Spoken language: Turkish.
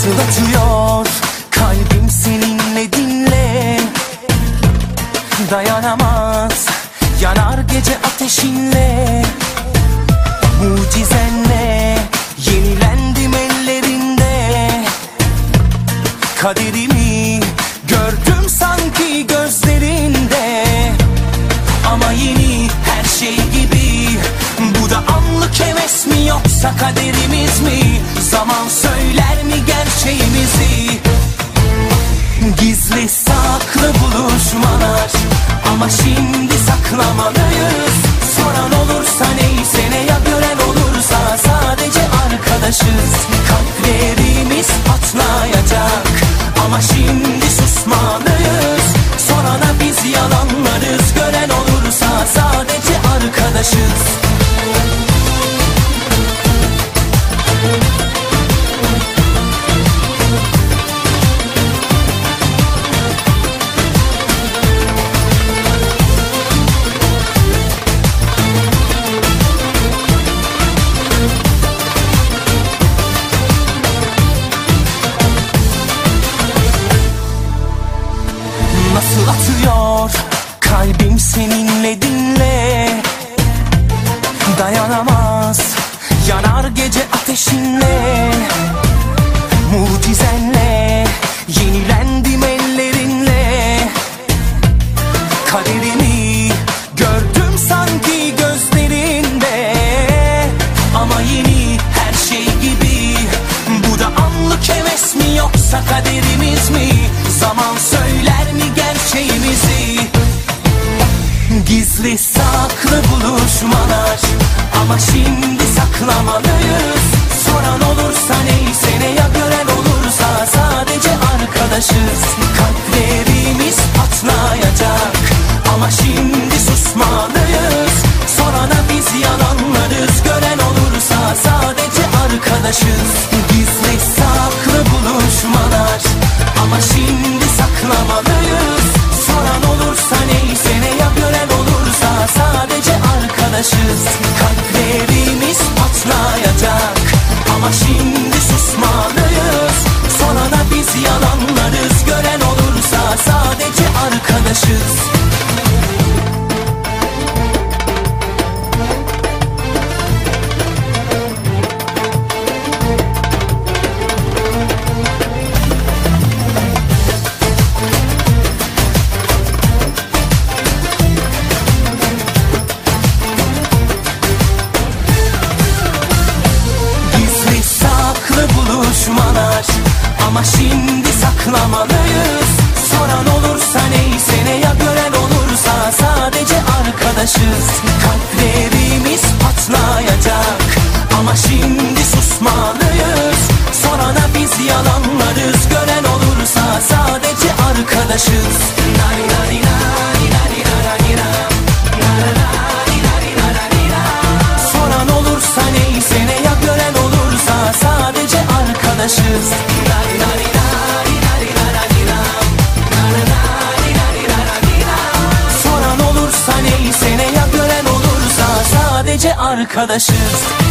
Nasıl atıyor kalbim seninle, dinle. Dayanamaz, yanar gece ateşinle. Mucizenle yenilendim ellerinde. Kaderimi gördüm sanki gözlerinde. Ama yeni her şey gibi, bu da anlık heves mi yoksa kaderimiz mi? Zaman söyler mi gerçeğimizi? Gizli saklı buluşmalar, ama şimdi saklamalıyız. Soran olursa neyse, ne ya gören olursa sadece arkadaşız. Kalplerimiz patlayacak, ama şimdi susmalıyız. Sorana biz yalanlarız, gören olursa sadece arkadaşız. Nasıl atıyor kalbim seninle, dinle. Dayanamaz, yanar gece ateşinle. Mucizenle yenilendim ellerinle. Kaderimi gördüm sanki gözlerinde. Ama yeni her şey gibi, bu da anlık heves mi yoksa kaderimiz mi? Zaman söyler mi gerçeğimizi? Gizli saklı buluşmalar, ama şimdi saklamalıyız. Soran olursa neyse, ne ya gören olursa sadece arkadaşız. Kalplerimiz patlayacak, ama şimdi susmalıyız. Sorana biz yalanlarız, gören olursa sadece arkadaşız. Gizli saklı buluşmalar, ama şimdi saklamalıyız. Soran olursa neyse, ne ya gören olursa sadece arkadaşız. Kalplerimiz patlayacak, ama şimdi susmalıyız. Sorana biz yalanlarız, gören olursa sadece arkadaşız. Ama şimdi saklamalıyız. Soran olursa neyse, ne ya gören olursa sadece arkadaşız. Kalplerimiz patlayacak, ama şimdi susmalıyız. Sorana biz yalanlarız, gören olursa sadece arkadaşız. Soran olursa neyse, ne ya gören olursa sadece arkadaşız. Soran olursa neyse, ne ya gören olursa sadece arkadaşız.